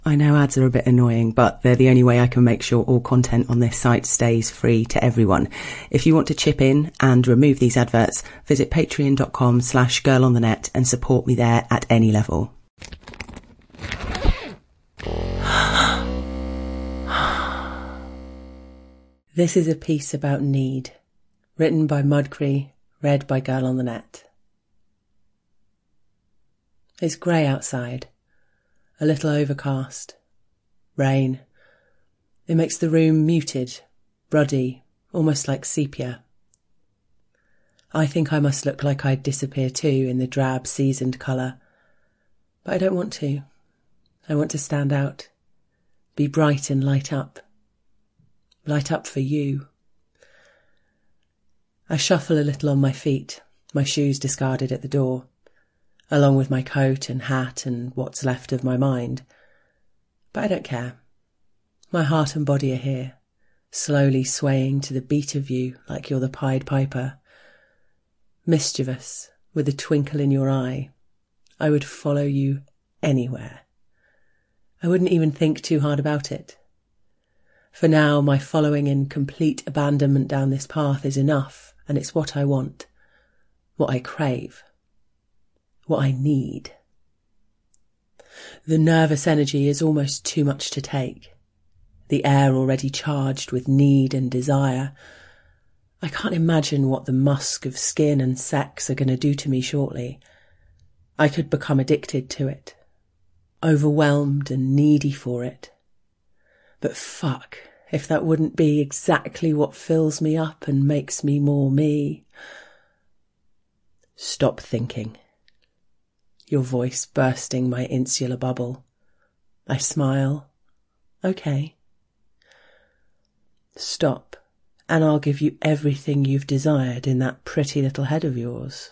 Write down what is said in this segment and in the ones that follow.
I know ads are a bit annoying, but they're the only way I can make sure all content on this site stays free to everyone. If you want to chip in and remove these adverts, visit patreon.com/girlonthenet and support me there at any level. This is a piece about need, written by Mudcree, read by Girl on the Net. It's grey outside, a little overcast. Rain. It makes the room muted, ruddy, almost like sepia. I think I must look like I'd disappear too in the drab, seasoned colour. But I don't want to. I want to stand out, be bright and light up. Light up for you. I shuffle a little on my feet, my shoes discarded at the door, along with my coat and hat and what's left of my mind. But I don't care. My heart and body are here, slowly swaying to the beat of you like you're the Pied Piper. Mischievous, with a twinkle in your eye, I would follow you anywhere. I wouldn't even think too hard about it. For now, my following in complete abandonment down this path is enough, and it's what I want, what I crave, what I need. The nervous energy is almost too much to take, the air already charged with need and desire. I can't imagine what the musk of skin and sex are going to do to me shortly. I could become addicted to it, overwhelmed and needy for it. But fuck, if that wouldn't be exactly what fills me up and makes me more me. Stop thinking. Your voice bursting my insular bubble. I smile. Okay. Stop, and I'll give you everything you've desired in that pretty little head of yours.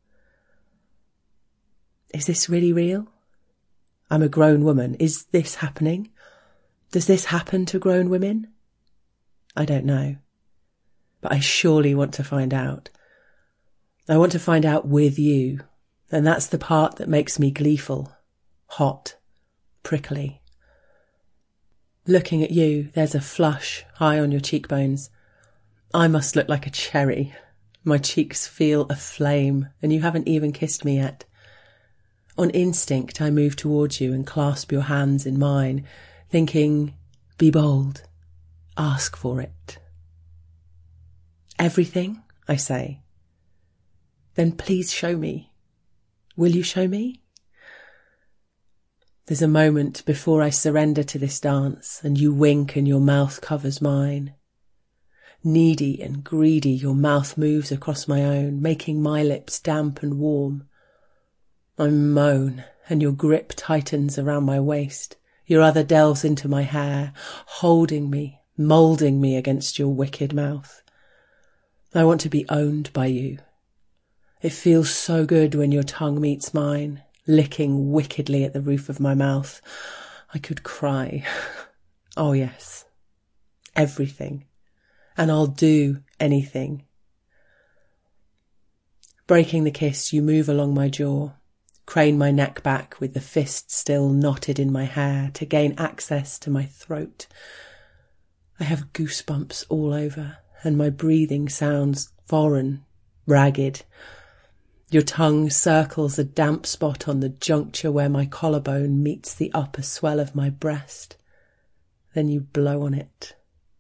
Is this really real? I'm a grown woman. Is this happening? Does this happen to grown women? I don't know. But I surely want to find out. I want to find out with you, and that's the part that makes me gleeful, hot, prickly. Looking at you, there's a flush high on your cheekbones. I must look like a cherry. My cheeks feel aflame, and you haven't even kissed me yet. On instinct, I move towards you and clasp your hands in mine, thinking, be bold, ask for it. Everything, I say. Then please show me. Will you show me? There's a moment before I surrender to this dance, and you wink and your mouth covers mine. Needy and greedy, your mouth moves across my own, making my lips damp and warm. I moan, and your grip tightens around my waist. Your other delves into my hair, holding me, moulding me against your wicked mouth. I want to be owned by you. It feels so good when your tongue meets mine, licking wickedly at the roof of my mouth. I could cry. Oh yes, everything. And I'll do anything. Breaking the kiss, you move along my jaw. Crane my neck back with the fist still knotted in my hair to gain access to my throat. I have goosebumps all over, and my breathing sounds foreign, ragged. Your tongue circles a damp spot on the juncture where my collarbone meets the upper swell of my breast. Then you blow on it.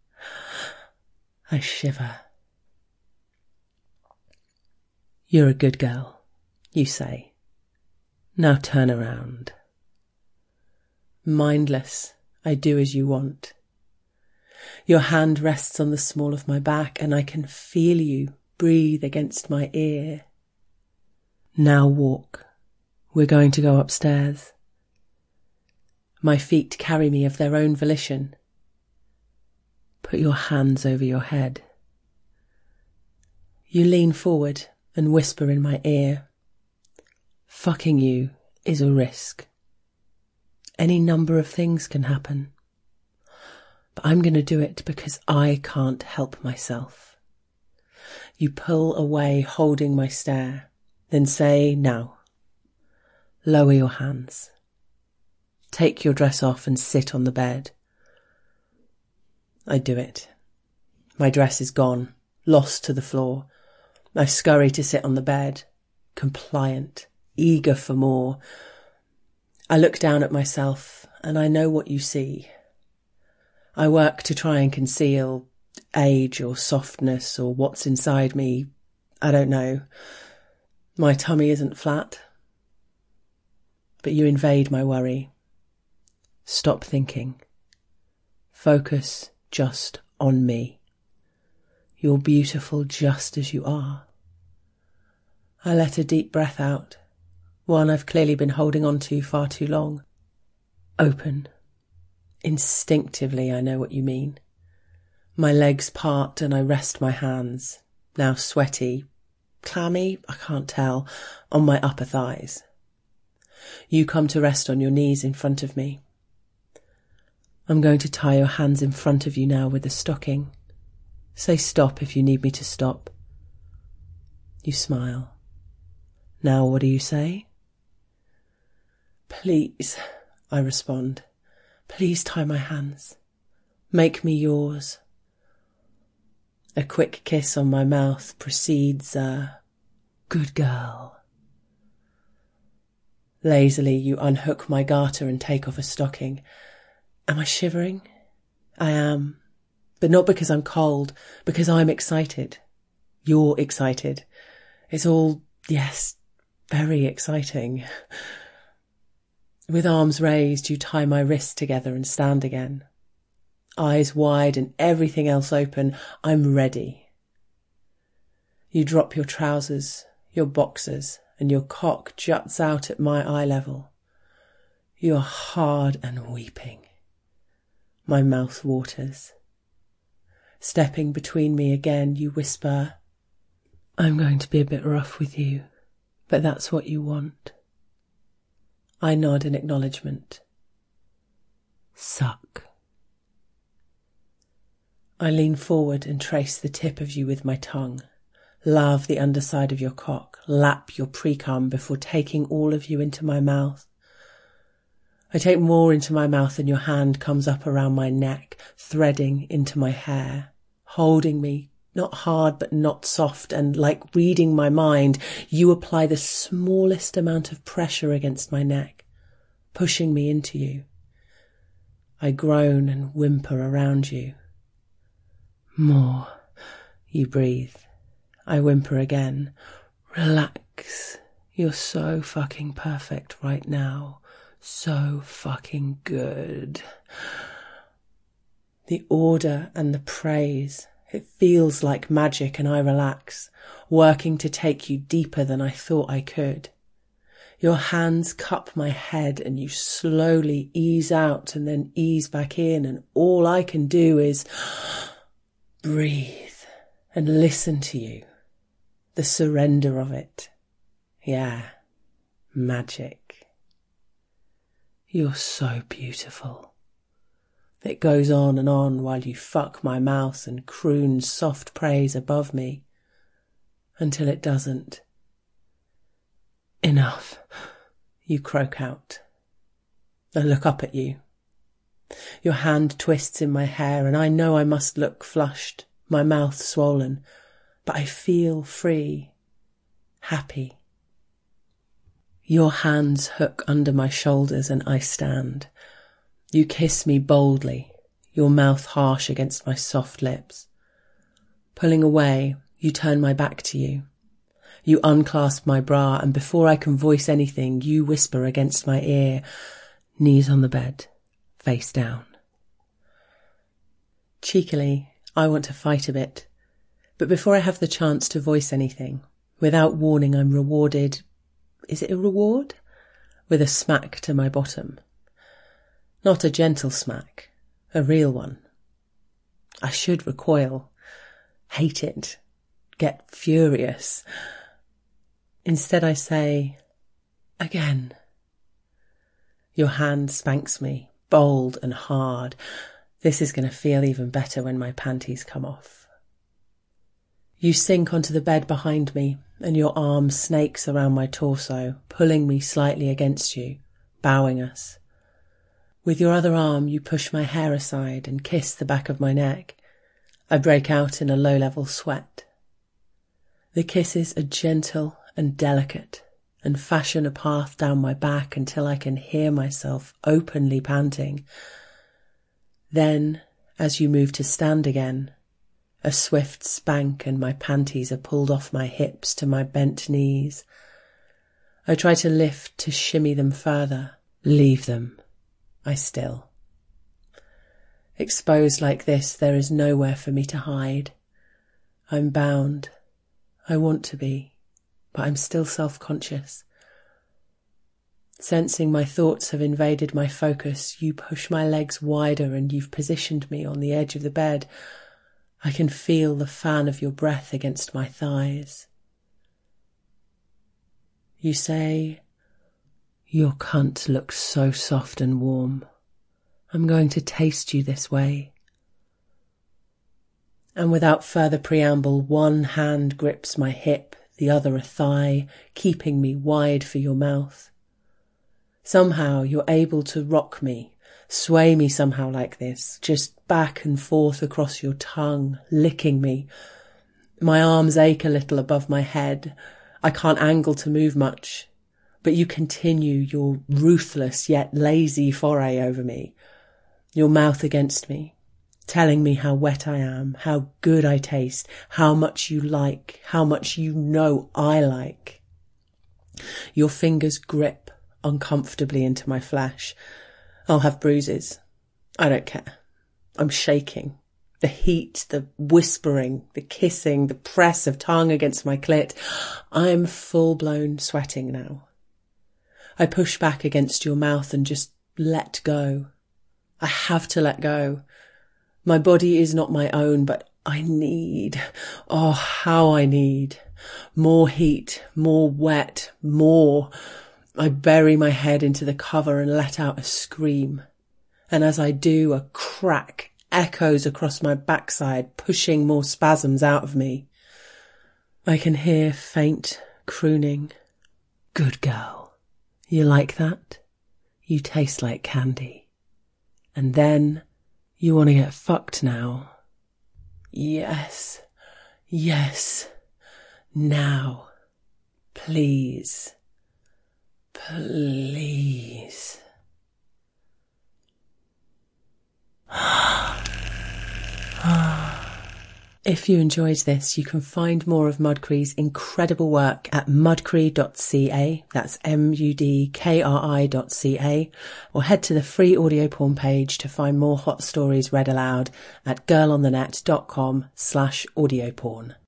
I shiver. You're a good girl, you say. Now turn around. Mindless, I do as you want. Your hand rests on the small of my back, and I can feel you breathe against my ear. Now walk. We're going to go upstairs. My feet carry me of their own volition. Put your hands over your head. You lean forward and whisper in my ear. Fucking you is a risk. Any number of things can happen. But I'm going to do it because I can't help myself. You pull away, holding my stare, then say, now. Lower your hands. Take your dress off and sit on the bed. I do it. My dress is gone, lost to the floor. I scurry to sit on the bed, compliant, eager for more. I look down at myself and I know what you see. I work to try and conceal age or softness or what's inside me. I don't know. My tummy isn't flat. But you invade my worry. Stop thinking. Focus just on me. You're beautiful just as you are. I let a deep breath out, one I've clearly been holding on to far too long. Open. Instinctively, I know what you mean. My legs part and I rest my hands, now sweaty, clammy, I can't tell, on my upper thighs. You come to rest on your knees in front of me. I'm going to tie your hands in front of you now with a stocking. Say stop if you need me to stop. You smile. Now what do you say? Please, I respond. Please tie my hands. Make me yours. A quick kiss on my mouth precedes a good girl. Lazily you unhook my garter and take off a stocking. Am I shivering? I am. But not because I'm cold, because I'm excited. You're excited. It's all, yes, very exciting. With arms raised, you tie my wrists together and stand again. Eyes wide and everything else open, I'm ready. You drop your trousers, your boxers, and your cock juts out at my eye level. You're hard and weeping. My mouth waters. Stepping between me again, you whisper, I'm going to be a bit rough with you, but that's what you want. I nod in acknowledgement. Suck. I lean forward and trace the tip of you with my tongue, lave the underside of your cock, lap your pre-cum before taking all of you into my mouth. I take more into my mouth and your hand comes up around my neck, threading into my hair, holding me, not hard but not soft, and like reading my mind, you apply the smallest amount of pressure against my neck, pushing me into you. I groan and whimper around you. More, you breathe. I whimper again. Relax. You're so fucking perfect right now. So fucking good. The order and the praise. It feels like magic and I relax, working to take you deeper than I thought I could. Your hands cup my head and you slowly ease out and then ease back in, and all I can do is breathe and listen to you. The surrender of it. Yeah, magic. You're so beautiful. It goes on while you fuck my mouth and croon soft praise above me, until it doesn't. Enough, you croak out. I look up at you. Your hand twists in my hair and I know I must look flushed, my mouth swollen, but I feel free, happy. Your hands hook under my shoulders and I stand. You kiss me boldly, your mouth harsh against my soft lips. Pulling away, you turn my back to you. You unclasp my bra and before I can voice anything, you whisper against my ear, knees on the bed, face down. Cheekily, I want to fight a bit, but before I have the chance to voice anything, without warning I'm rewarded, is it a reward? With a smack to my bottom. Not a gentle smack, a real one. I should recoil, hate it, get furious. Instead I say, again. Your hand spanks me, bold and hard. This is going to feel even better when my panties come off. You sink onto the bed behind me and your arm snakes around my torso, pulling me slightly against you, bowing us. With your other arm, you push my hair aside and kiss the back of my neck. I break out in a low-level sweat. The kisses are gentle and delicate and fashion a path down my back until I can hear myself openly panting. Then, as you move to stand again, a swift spank and my panties are pulled off my hips to my bent knees. I try to lift to shimmy them further. Leave them. I still. Exposed like this, there is nowhere for me to hide. I'm bound. I want to be, but I'm still self-conscious. Sensing my thoughts have invaded my focus, you push my legs wider and you've positioned me on the edge of the bed. I can feel the fan of your breath against my thighs. You say, "Your cunt looks so soft and warm. I'm going to taste you this way." And without further preamble, one hand grips my hip, the other a thigh, keeping me wide for your mouth. Somehow you're able to rock me, sway me somehow like this, just back and forth across your tongue, licking me. My arms ache a little above my head. I can't angle to move much, but you continue your ruthless yet lazy foray over me, your mouth against me, telling me how wet I am, how good I taste, how much you like, how much you know I like. Your fingers grip uncomfortably into my flesh. I'll have bruises. I don't care. I'm shaking. The heat, the whispering, the kissing, the press of tongue against my clit. I'm full-blown sweating now. I push back against your mouth and just let go. I have to let go. My body is not my own, but I need, oh, how I need, more heat, more wet, more. I bury my head into the cover and let out a scream. And as I do, a crack echoes across my backside, pushing more spasms out of me. I can hear faint crooning. "Good girl. You like that? You taste like candy. And then you want to get fucked now." "Yes. Yes. Now. Please. Please." If you enjoyed this, you can find more of Mudkree's incredible work at mudkree.ca, that's mudkri.ca, or head to the free audio porn page to find more hot stories read aloud at girlonthenet.com/audioporn.